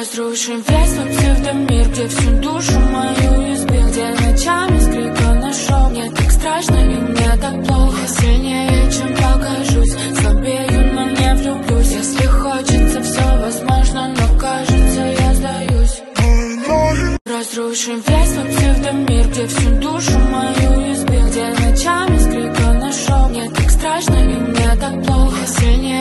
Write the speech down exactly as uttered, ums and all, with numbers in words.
Разрушим весь твой псевдомир, где всю душу мою избил, где ночами с крика нашел. Мне так страшно и мне так плохо. Я сильнее, чем покажусь, слабею, но не влюблюсь. Если хочется, все возможно, но кажется, я сдаюсь. Разрушим весь твой псевдомир, где всю душу мою избил, где ночами с крика нашел. Мне так страшно и мне так плохо. Я сильнее,